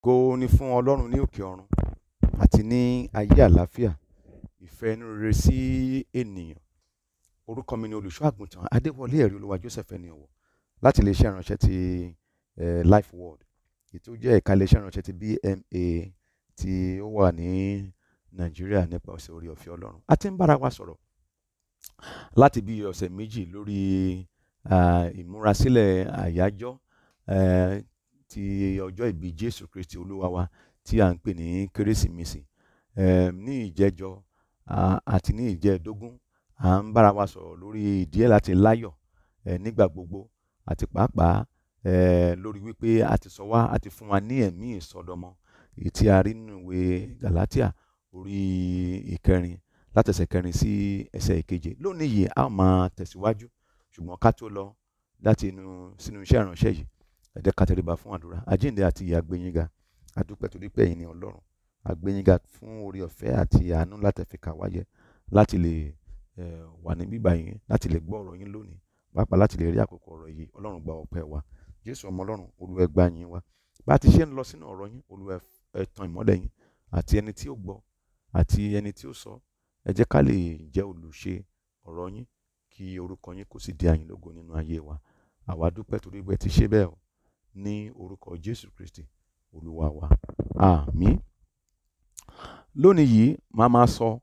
Ògo ni fún Ọlọ́run ní òkè ọ̀run àti ní ayé àlàáfíà, ìfẹ́ inú rere sí ènìyàn. Orúkọ mi ni olùṣọ́ àgùntàn Adéwọlé ẹ̀rí olúwa Joseph ẹni ọ̀wọ̀ láti iléeṣẹ́ ìránṣẹ́ ti Life Word, èyí tó jẹ́ ẹ̀ka iléeṣẹ́ ìránṣẹ́ ti BMA tí ó wà ní Nàìjíríà nípasẹ̀ oore ọ̀fẹ́ Ọlọ́run. A ti ń bára wa sọ̀rọ̀ láti bí ọ̀sẹ̀ méjì lórí ìmúrasílẹ̀ àyájọ́ ti ọjọ́ ìbí Jésù Kristi olúwa wa tí à ń pè ní Kérésìmesì. Ní ìjẹjọ́ àti ní ìjẹ́ẹ̀dógún à ń bára wa sọ̀rọ̀ lórí ìdí ẹ̀ láti láyọ̀ nígbà gbogbo, àti pàápàá lórí wípé a ti sọ wá, a ti fún wa ní ẹ̀mí ìsọdọmọ, èyí tí a rí nínú ìwé Gálátíà orí ìkẹrin láti ẹsẹ̀ kẹrin sí ẹsẹ̀ ìkeje. Lónìí yìí a ó máa tẹ̀síwájú, ṣùgbọ́n ká tó lọ láti sínú iṣẹ́ ìránṣẹ́ yìí, ẹ jẹ́ ká tẹríba fún àdúrà. Àjíǹde àti ìyè a gbé yín ga, a dúpẹ́ torí pé ẹ̀yin ni Ọlọ́run. A gbé yín ga fún oore ọ̀fẹ́ àti àánú láti fi kà wá yẹ, láti lè wà ní bíbá yín, láti lè gbọ́ ọ̀rọ̀ yín lónìí, pàápàá láti lè rí àkókò ọ̀rọ̀ yìí. Ọlọ́run gba ọpẹ́ wa. Jésù ọmọ Ọlọ́run, Olúwa ẹ gbà yín wa. Bá a ti ṣe ń lọ sínú ọ̀rọ̀ yín, Olúwa ẹ tan ìmọ́lẹ̀ yín, àti ẹni tí ó gbọ́ àti ẹni tí ó sọ, ẹ jẹ́ ká lè jẹ́ olùṣe ọ̀rọ̀ yín, kí orúkọ yín kó sì di àyìn lógo nínú ayé wa. Àwa dúpẹ́ torí pé ẹ ti ṣe bẹ́ẹ̀ o, ní orúkọ Jésù Kristi olúwa wa. Àmín. Lónìí yìí màá máa sọ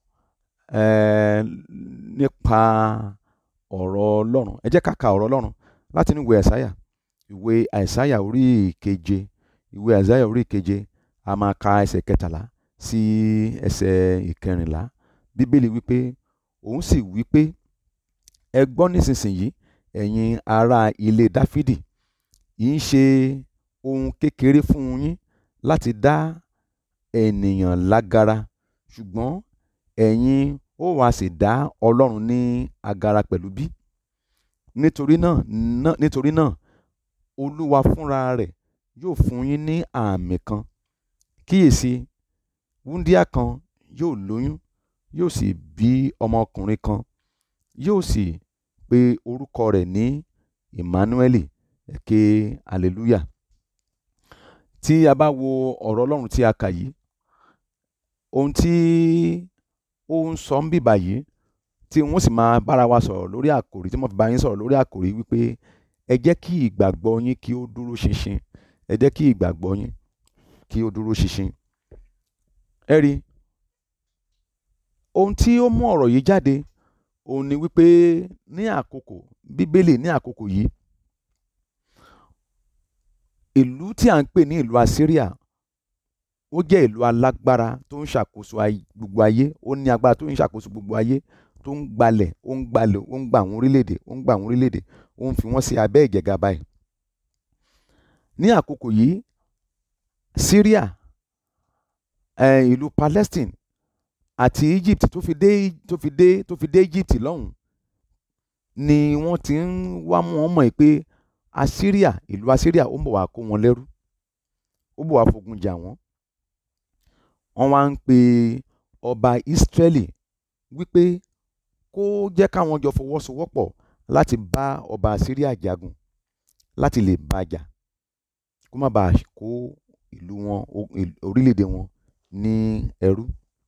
nípa ọ̀rọ̀ Ọlọ́run. Ẹ jẹ́ ká ka ọ̀rọ̀ Ọlọ́run láti inú ìwé Àìsáyà orí ìkeje. Ìwé Àìsáyà orí ìkeje, a máa ka ẹsẹ̀ kẹtàlá sí ẹsẹ̀ ìkẹrìnlá. Bíbélì wípé, òun sì wípé, ẹ gbọ́ nísinsìnyí ẹ̀yin ará ilé Dáfídì, yìí ń ṣe ohun kékeré fún yín láti dá ènìyàn lágara, ṣùgbọ́n ẹ̀yin ó wá sì dá Ọlọ́run ní agara pẹ̀lú bí? Nítorí náà Olúwa fúnra rẹ̀ yóò fún yín ní àmì kan. Kíyèsí, wúńdíá kan yóò lóyún, yóò sì bí ọmọkùnrin kan, yóò sì pe orúkọ rẹ̀ ní Emmanueli. Ẹ ké hallelujah. Tí a bá wo ọ̀rọ̀ Ọlọ́run tí a kà yìí, ohun tí ó ń sọ ń bíbà yìí, tí wọ́n sì máa bára wa sọ̀rọ̀ lórí àkòrí, tí wọ́n fi bá yín sọ̀rọ̀ lórí àkòrí wípé ẹ jẹ́ kí ìgbàgbọ́ yín kí ó dúró ṣinṣin. Ẹ jẹ́ kí ìgbàgbọ́ yín kí ó dúró ṣinṣin. Ẹ rí, ohun tí ó mú ọ̀rọ̀ yìí jáde òun ni wípé ní àkókò Bíbélì, ní àkókò yìí, ìlú tí à ń pè ní ìlú Assyria, ó jẹ́ ìlú alágbára tó ń ṣàkóso gbogbo ayé. Ó ní agbára tó ń ṣàkóso gbogbo ayé, tó ń gbalẹ̀, ó ń gba àwọn orílẹ̀-èdè, ó ń fi wọ́n sí abẹ́ ìjẹgàba ẹ̀. Ní àkókò yìí, Syria, ìlú Palestine àti Egypt tó fi dé Egypt lọ́hùn, ni wọ́n ti ń wá mú wọn mọ̀ pé ìlú Assyria ó ń bọ̀ wá kó wọn lẹ́rú, ó bọ̀ wá fogun jà wọ́n. Wọ́n wá ń pe ọba Ísírẹ́lì wípé kó jẹ́ káwọn jọ fọwọ́sowọ́pọ̀ láti bá ọba Assyria jagun, láti lè bá jà, kó má bàa kó ìlú wọn, orílẹ̀-èdè wọn ní ẹrú.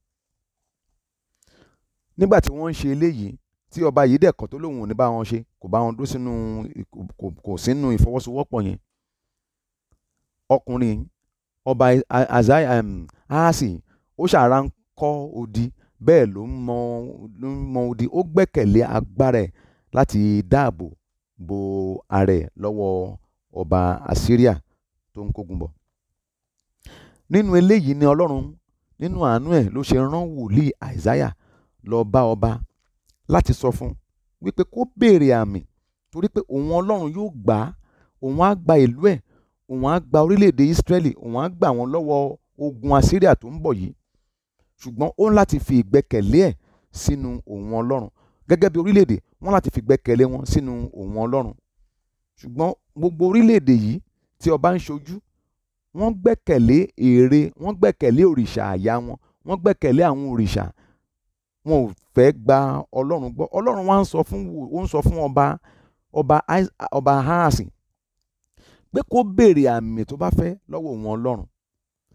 Nígbà tí wọ́n ń ṣe eléyìí, tí ọba yìí dẹ̀ kọ̀ tó lóun ò ní bá wọn ṣe, kò bá wọn dó kò sínú ìfọwọ́sowọ́pọ̀ yẹn, ọkùnrin ọba Ahasi ó ṣàrà ń kọ́ odi, bẹ́ẹ̀ ló ń mọ odi. Ó gbẹ́kẹ̀lé agbára ẹ̀ láti dáàbò bo ara ẹ̀ lọ́wọ́ ọba Assyria tó ń kógun bọ̀. Nínú eléyìí ni Ọlọ́run nínú àánú ẹ̀ ló ṣe rán wòlíì Àìsáyà lọ bá ọba láti sọ fún wípé kó béèrè àmì, torí pé òun Ọlọ́run yóò gbà á, òun á gba ìlú ẹ̀, òun á gba orílẹ̀-èdè Ísírẹ́lì, òun á gbà wọ́n lọ́wọ́ ogun Assyria tó ń bọ̀ yìí. Ṣùgbọ́n ó ń láti fi ìgbẹ́kẹ̀lé ẹ̀ sínú òun Ọlọ́run. Gẹ́gẹ́ bí orílẹ̀-èdè, wọ́n láti fi ìgbẹ́kẹ̀lé wọn sínú òun Ọlọ́run. Ṣùgbọ́n gbogbo orílẹ̀-èdè yìí tí ọba ń ṣojú, wọ́n gbẹ́kẹ̀lé ère, wọ́n gbẹ́kẹ̀lé òrìṣà àyà wọn, wọ́n gbẹ́kẹ̀lé àwọn òrìṣà. Wọn ò fẹ́ gba Ọlọ́run gbọ́. Ọlọ́run wá ń sọ fún ọba Ahasi pé kó béèrè àmì tó bá fẹ́ lọ́wọ́ òun Ọlọ́run.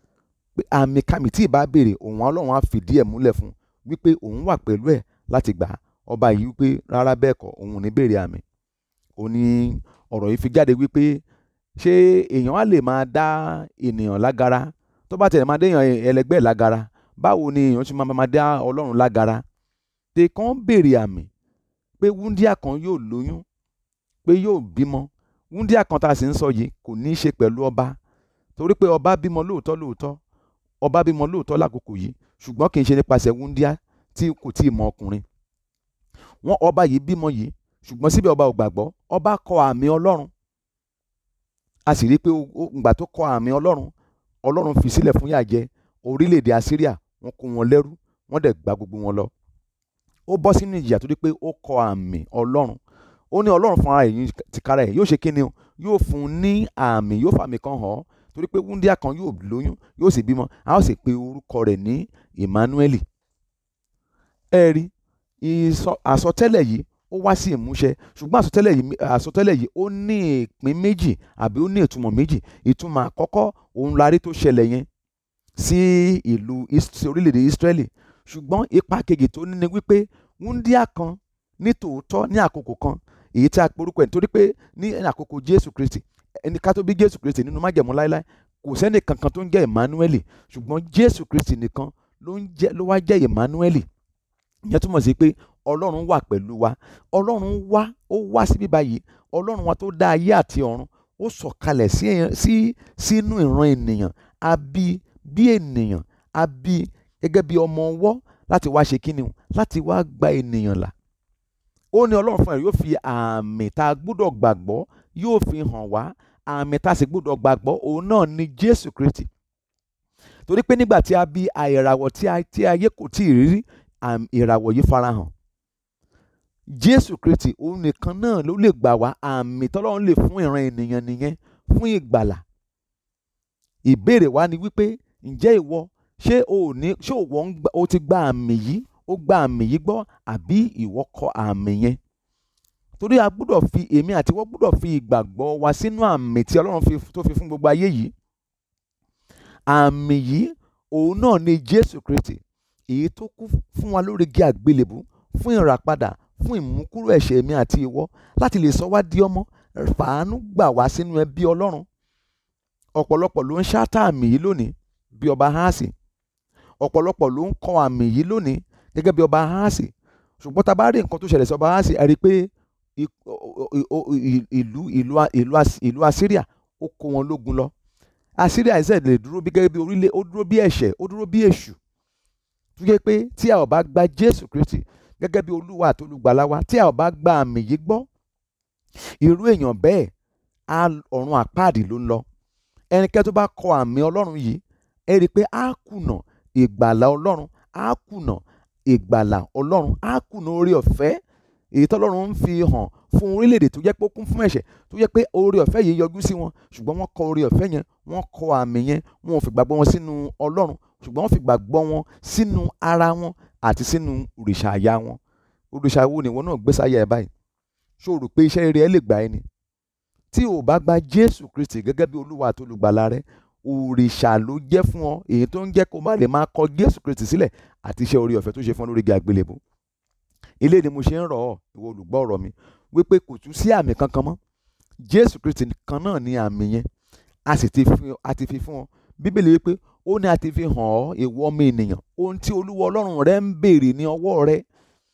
pé àmì kàmì tí ìbá béèrè òun Ọlọ́run á fìdí ẹ̀ múlẹ̀ fún wípé òun wà pẹ̀lú ẹ̀ láti gbà á. Ọba yìí wípé rárá bẹ́ẹ̀ kọ́, òun ò ní béèrè àmì. Ó ní ọ̀rọ̀ yìí fi jáde wípé ṣé èèyàn á lè máa dá ènìyàn lágara? Tó bá tẹ̀lé máa dé èèyàn ẹlẹgbẹ́ lágara, báwo ni èèyàn ṣe máa dá Ọlọ́run lágara? Tẹ kàn béèrè àmì pé wúńdíá kan yóò lóyún, pé yóò bímọ. Wúńdíá kan tá a sì ń sọ yìí kò ní í ṣe pẹ̀lú ọba, torí pé ọba bímọ lóòótọ́, ọba bímọ lóòótọ́ lákòókò yìí, ṣùgbọ́n kì í ṣe nípasẹ̀ wúńdíá tí kò tí ì mọ ọkùnrin. Ọba yìí bímọ yìí, ṣùgbọ́n síbẹ̀ ọba ò gbàgbọ́. Ọba kọ àmì Ọlọ́run. A sì rí i pé ìgbà tó kọ àmì Ọlọ́run fi sílẹ̀ fún ìyà jẹ orílẹ̀-èdè Assyria, wọ́n kó wọn lẹ́rú, wọ́n dẹ̀ gba gbogbo wọn lọ. Ó bọ́ sínú ìjìyà torí pé ó kọ àmì Ọlọ́run. Ó ní Ọlọ́run fúnra rẹ̀ tìkára ẹ̀ yóò ṣe kíni o, yóò fún un ní àmì, yóò fàmì kan hàn ọ́, torí pé wúńdíá kan yóò lóyún, yóò sì bímọ, a ó sì pe orúkọ rẹ̀ ní Emmanuel. Ẹ rí àsọtẹ́lẹ̀ yìí ó wá sí ìmúṣẹ, ṣùgbọ́n àsọtẹ́lẹ̀ yìí ó ní ìpín méjì àbí ó ní ìtumọ̀ méjì. Ìtumọ̀ àkọ́kọ́ òun la rí tó ṣẹlẹ̀ yẹn sí orílẹ̀-èdè Ísírẹ́lì, ṣùgbọ́n ipa kejì tó ní ni wípé wúńdíá kan ní tòótọ́ ní àkókò kan, èyí tí a porúkọ ẹ̀ nítorí pé ní àkókò Jésù Kristi, ẹni ká tó bí Jésù Kristi nínú májẹ̀mú láéláé kò sẹ́ni kankan tó ń jẹ́ Emmanuel, ṣùgbọ́n Jésù Kristi nìkan ló wá jẹ́ Emmanuel. Ìyẹn túmọ̀ sí pé Ọlọ́run wà pẹ̀lú wa. Ọlọ́run ó wá síbí báyìí. Ọlọ́run wa tó dá ayé àti ọ̀run, ó sọ̀kalẹ̀ sínú ìran ènìyàn. A bí bí ènìyàn, a bí gẹ́gẹ́ bí ọmọ ọwọ́ láti wá ṣe kíni o, láti wá gba ènìyàn là. Ó ní Ọlọ́run fún ẹ yóò fi àmì tá a gbọ́dọ̀ gbàgbọ́ yóò fi hàn wá. Àmì tá a sì gbọ́dọ̀ gbàgbọ́ òun náà ni Jésù Kristi. Torí pé nígbà tí a bí ìràwọ̀ tí ayé kò tí ì rí, ìràwọ̀ yìí farahàn. Jésù Kristi òun nìkan náà ló lè gbà wá. Àmì tọ́lọ́run lè fún ìran ènìyàn nìyẹn fún ìgbàlà. Ìbéèrè wa ni wípé ǹjẹ́ ìwọ o ti gba àmì yìí, ó gba àmì yìí gbọ́, àbí ìwọ kọ̀ àmì yẹn? Torí èmi àti ìwọ gbọ́dọ̀ fi ìgbàgbọ́ wa sínú àmì tí Ọlọ́run tó fi fún gbogbo ayé yìí. Àmì yìí òun náà ni Jésù Kristi, èyí tó kú fún wa lórí igi àgbélébùú, fún ìràpadà, fún ìmúkúrò ẹ̀ṣẹ̀ mi àti ìwọ, láti lè sọ wá di ọmọ, fàánú gbà wá sínú ẹbí Ọlọ́run. Ọ̀pọ̀lọpọ̀ ló ń ṣáátá àmì yìí lónìí bí ọba Ahasi. Ọ̀pọ̀lọpọ̀ ló ń kọ àmì yìí lónìí gẹ́gẹ́ bí ọba Ahasi. Ṣùgbọ́n tá a bá rí nǹkan tó ṣẹlẹ̀ sí ọba Ahasi, a rí i pé ìlú Assyria ó kó wọn lógun lọ. Assyria ẹ̀sẹ̀ lè dúró gẹ́gẹ́ bí orílẹ̀, ó dúró bí ẹ̀ṣẹ̀, ó dúró bí èṣù. Tó yẹ pé tí a ò bá gba Jésù Kristi gẹ́gẹ́ bí Olúwa àti Olùgbàlà wa, tí a ò bá gba àmì yìí gbọ́, irú èèyàn bẹ́ẹ̀ ọ̀run àpáàdì ló ń lọ. Ẹnikẹ́ni tó bá kọ àmì Ọlọ́run yìí, ẹ rí i pé á kùnà ìgbàlà Ọlọ́run, á kùnà ìgbàlà Ọlọ́run, á kùnà oore ọ̀fẹ́ èyí tọ́lọ́run ń fi hàn fún orílẹ̀-èdè tó jẹ́ pé ó kún fún ẹ̀ṣẹ̀, tó jẹ́ pé oore ọ̀fẹ́ yìí yọjú sí wọn, ṣùgbọ́n wọ́n kọ oore ọ̀fẹ́ yẹn, wọ́n kọ àmì yẹn, wọn ò fi gbàgbọ́ wọn sínú Ọlọ́run, ṣùgbọ́n wọ́n fi gbàgbọ́ wọn sínú ara wọn àti sínú òrìṣà àyà wọn. Òrìṣà wo ni ìwọ náà gbé sáyà ẹ báyìí? Ṣé o rò pé iṣẹ́ rere ẹ lè gbà ẹ́ ni? Tí o bá gba Jésù Kristi gẹ́gẹ́ bí Olúwa àti Olùgbàlà rẹ, òrìṣà ló jẹ́ fún ọ, èyí tó ń jẹ́ kó má lè máa kọ Jésù Kristi sílẹ̀ àti iṣẹ́ oore ọ̀fẹ́ tó ṣe fún ọ lórí igi àgbélébùú. Ilé ni mo ṣe ń rọ̀ ọ́, ìwọ olùgbọ́ ọ̀rọ̀ mi, wípé kò tún sí àmì kankan mọ́. Jésù Kristi kan náà ni àmì yẹn, a ti fi fún ọ. Bíbélì wípé ó ní a ti fi hàn ọ́, ìwọ ọmọ ènìyàn, ohun tí Olúwa Ọlọ́run rẹ ń béèrè ní ọwọ́ rẹ.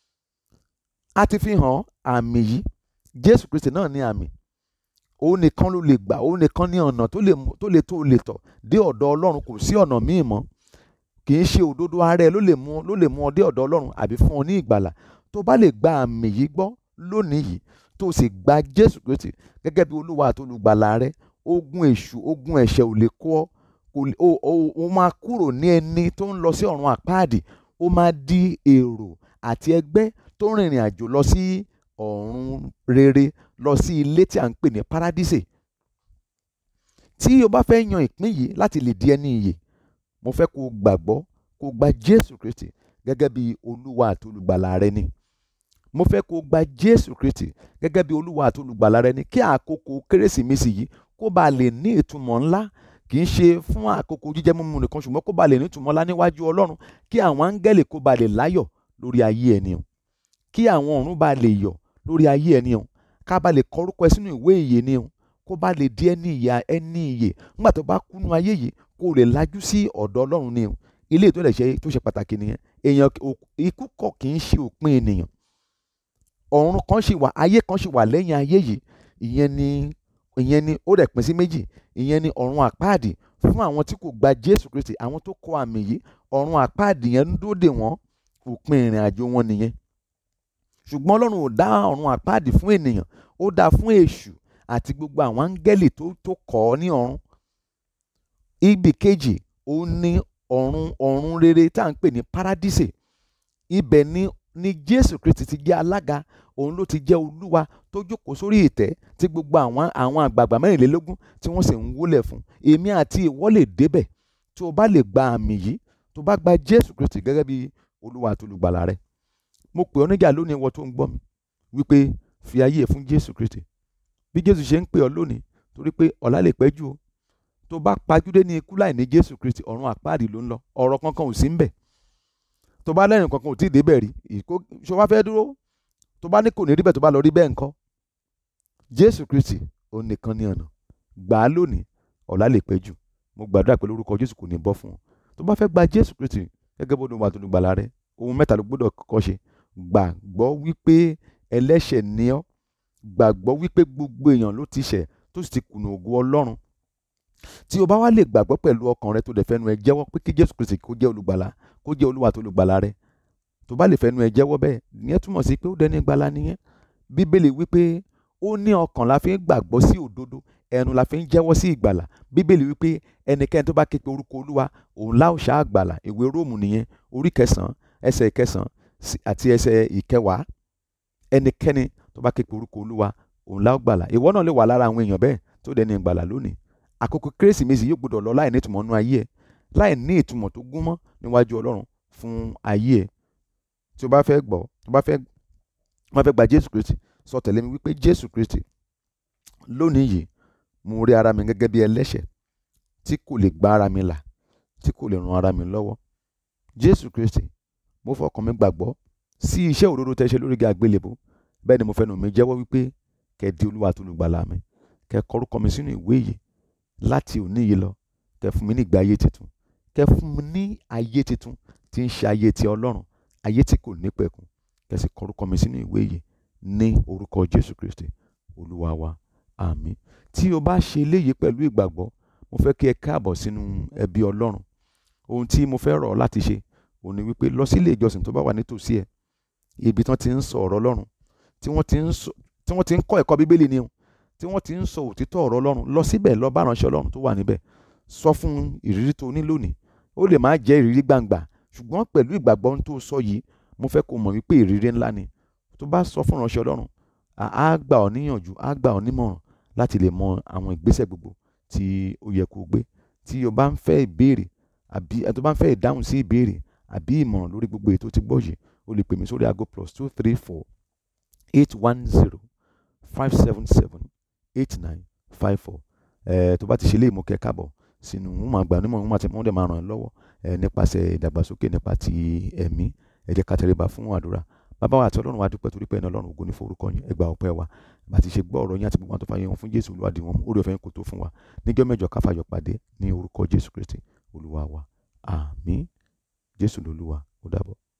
A ti fi hàn àmì yìí. Jésù Kristi náà ní àmì. Òun nìkan ló lè gbà, òun nìkan ní ọ̀nà tó lè tọ̀ dé ọ̀dọ̀ Ọlọ́run, kò sí ọ̀nà míì mọ́. Kì í ṣe òdodo ara ẹ ló lè mú ọ dé ọ̀dọ̀ Ọlọ́run àbí fún ọ ní ìgbàlà. Tó bá lè gba àmì yìí gbọ́ lónìí yìí, tó sì gba Jésù Kristi gẹ́gẹ́ bí Olúwa àti Olùgbàlà rẹ, ogun èṣù, ogun ẹ̀ṣẹ̀ ò lè kó ọ. Ó máa kúrò ní ẹni tó ń lọ sí ọ̀run àpáàdì, ó máa di èrò àti ẹgbẹ́ tó ń rìnrìn àjò lọ sí ọ̀run rere, lọ sí ilé tí a ń pè ní paradíṣe. Tí o bá fẹ́ yan ìpín yìí láti lè di ẹni ìyè, mo fẹ́ kó o gbàgbọ́, kó o gba Jésù Kristi gẹ́gẹ́ bí Olúwa àti Olùgbàlà rẹ ni. Mo fẹ́ kó o gba Jésù Kristi gẹ́gẹ́ bí Olúwa àti Olùgbàlà rẹ ni, kí àkókò Kérésìmesì yìí kó bá lè ní ìtumọ̀ ńlá, kì í ṣe fún àkókò jíjẹ mímu nìkan, ṣùgbọ́n kó ba lè nítumọ̀ ńlá níwájú Ọlọ́run, kí àwọn áńgẹ́lì kó ba lè láyọ̀ lórí ayé ẹni o, kí àwọn ọ̀run ba lè yọ̀ lórí ayé ẹni o, ká ba lè kọ orúkọ ẹ sínú ìwé ìyè ni o, kó ba lè di ẹni ìyè nígbà tó bá kúnú ayé yìí, kó lè lajú sí ọ̀dọ̀ Ọlọ́run ni o. Ilé tó ṣe pàtàkì nìyẹn. Ikú kọ́ kì í ṣe òpin ènìyàn. Ọ̀run kan ṣì wà, ayé kan ṣì wà lẹ́yìn ayé yìí. Ìyẹn ni ó dẹ̀ pín sí méjì. Ìyẹn ni ọ̀run àpáàdì fún àwọn tí kò gba Jésù Kristi, àwọn tó kọ àmì yìí. Ọ̀run àpáàdì yẹn ń dúró dè wọ́n, òpin ìrìn àjò wọn nìyẹn. Ṣùgbọ́n Ọlọ́run ò dá ọ̀run àpáàdì fún ènìyàn, ó dá fún èṣù àti gbogbo àwọn áńgẹ́lì tó kọ̀ ọ́ ní ọ̀run. Ibì kejì òun ni ọ̀run rere tá à ń pè ní paradísè. Ibẹ̀ ni Jésù Kristi ti jẹ́ alága, òun ló ti jẹ́ olúwa tó jókòó sórí ìtẹ́ tí gbogbo àwọn àgbààgbà 24 tí wọ́n sì ń wólẹ̀ fún. Èmi àti ìwọ lè débẹ̀ tí o bá lè gba àmì yìí, tó bá gba Jésù Kristi gẹ́gẹ́ bí olúwa àti olùgbàlà rẹ. Mo pè ọ́ níjà lónìí, ìwọ tó ń gbọ́ mi, wípé fi ayé ẹ̀ fún Jésù Kristi. Bí Jésù ṣe ń pè ọ́ lónìí, torí pé ọ̀la lè pẹ́ jù o. Tó bá pajúdé ní ikú láì ní Jésù Kristi, ọ̀run àpáàdì ló ń lọ, ọ̀rọ̀ kankan ò sí ń bẹ̀. Tó bá lẹ́rìn kankan ò tí ì débẹ̀ rí, ṣó wá fẹ́ dúró? Tó bá ní kò ní rí bẹ́ẹ̀, tó bá lọ rí bẹ́ẹ̀ ńkọ́? Jésù Kristi òun nìkan ní ọ̀nà. Gbà á lónìí, ọ̀la lè pẹ́ jù. Mo gbàdúrà pé lórúkọ Jésù kò ní bọ́ fún ọ. Tó bá fẹ́ gba Jésù Kristi gẹ́gẹ́ bó olúwa àti olùgbàlà rẹ, ohun mẹ́ta ló gbọ́dọ̀ kọ́kọ́ ṣe. Gbàgbọ́ wípé ẹlẹ́ṣẹ̀ ni ọ́. Gbàgbọ́ wípé gbogbo èèyàn ló ti ṣẹ̀ tó sì ti kùnà ògo Ọlọ́run. Tí o bá wá lè gbàgbọ́ pẹ̀lú ọkàn rẹ tó dẹ̀ fẹ́nu ẹ jẹ́wọ́ pé kí Jésù Kristi kó jẹ́ olùgbàlà, kó jẹ́ olúwa àti olùgbàlà rẹ, tó bá lè fẹ́nu ẹ jẹ́wọ́ bẹ́ẹ̀, ìyẹn túmọ̀ sí pé ó dẹni ìgbàlà nìyẹn. Bíbélì wípé ó ní ọkàn la fi ń gbàgbọ́ sí òdodo, ẹnu la fi ń jẹ́wọ́ sí ìgbàlà. Bíbélì wípé ẹnikẹ́ni tó bá ké pe orúkọ olúwa, òun lá ó ṣá àgbàlà. Ìwé Róòmù nìyẹn, orí 9 ẹsẹ̀ 9 àti ẹsẹ̀ 10. Ẹnikẹ́ni tó bá ké pe orúkọ olúwa, òun lá ó gbàlà. Ìwọ náà lè wà lára àwọn èèyàn bẹ́ẹ̀ tó dẹni ìgbàlà lónìí. Àkókò Kérésìmesì yóò gbọdọ̀ lọ láì ní ìtumọ̀ nínú ayé ẹ, láì ní ìtumọ̀ tó gúnmọ́ níwájú Ọlọ́run fún ayé ẹ. Tí o bá fẹ́ gba Jésù Kristi, sọ tẹ̀lé mi wípé Jésù Kristi, lónìí yìí mo rí ara mi gẹ́gẹ́ bí ẹlẹ́ṣẹ̀ tí kò lè gba ara mi là, tí kò lè ran ara mi lọ́wọ́. Jésù Kristi, mo fọkàn mi gbàgbọ́ sí iṣẹ́ òdodo tẹ́ ṣe lórí igi àgbélébùú. Bẹ́ẹ̀ ni mo fẹnu mi jẹ́wọ́ wípé kẹ́ di olúwa àti olùgbàlà mi, kẹ́ kọ orúkọ mi sínú ìwé yìí láti òní yìí lọ. Kẹ́ fún mi ní ìgbé ayé tuntun, kẹ́ fún mi ní ayé tuntun tí ń ṣe ayé ti Ọlọ́run, ayé tí kò ní pẹ̀kun. Kẹ́ sì kọ orúkọ mi sínú ìwé yìí ní orúkọ Jésù Kristi olúwa wa, àmín. Tí o bá ṣe eléyìí pẹ̀lú ìgbàgbọ́, mo fẹ́ kí ẹ káàbọ̀ sínú ẹbí Ọlọ́run. Ohun tí mo fẹ́ rọ̀ ọ́ láti ṣe òun ni wípé lọ sí ilé ìjọsìn tó bá wà nítòsí ẹ, ibi tí wọ́n ti ń sọ ọ̀rọ̀ Ọlọ́run, tí wọ́n ti ń kọ́ ẹ̀kọ́ Bíbélì ni o, tí wọ́n ti ń sọ òtítọ́ ọ̀rọ̀ Ọlọ́run. Lọ síbẹ̀, lọ bá ìránṣẹ́ Ọlọ́run tó wà níbẹ̀, sọ fún ìrírí tó ní lónìí. Ó lè má jẹ́ ìrírí gbangba, ṣùgbọ́n pẹ̀lú ìgbàgbọ́ tó sọ yìí, mo fẹ́ kó mọ̀ wípé ìrírí ńlá ni. Tó bá sọ fún ìránṣẹ́ Ọlọ́run, á gbà ọ́ níyànjú, á gbà ọ́ nímọ̀ràn láti lè mọ àwọn ìgbésẹ̀ gbogbo tí ó yẹ kó gbé. Tí o bá ń fẹ́ ìbéèrè àbí tó bá ń fẹ́ ìdáhùn sí ìbéèrè àbí ìmọ̀ràn lórí gbogbo ètò tí gbọ́ yìí, o lè pè mí sórí aago +234 810 577 8954. Tó bá ti ṣe léèmú kẹ́ káàbọ̀ sínú wọn àgbà onímọ̀ wọn dẹ̀ máa ràn ẹ́ lọ́wọ́ nípasẹ̀ ìdàgbàsókè nípa ti ẹ̀mí. Ẹ jẹ́ ká tẹríba fún àdúrà. Bàbá wa àti Ọlọ́run wa dúpẹ́ torí pé ẹni Ọlọ́run ògo ní forúkọ yín, ẹ gba ọpẹ́ wa. Bá ti ṣe gbọ́ ọ̀rọ̀ yín àti gbogbo àwọn tó fàyè wọn fún Jésù Olúwa, dì wọ́n mú, oore ọ̀fẹ́ yín kó tó fún wa. Níjọ́ mẹ́jọ ká fayọ̀ pàdé ní orúkọ Jésù Kristi Olúwa wa, àmín. Jésù lolúwa, ó dàbọ̀.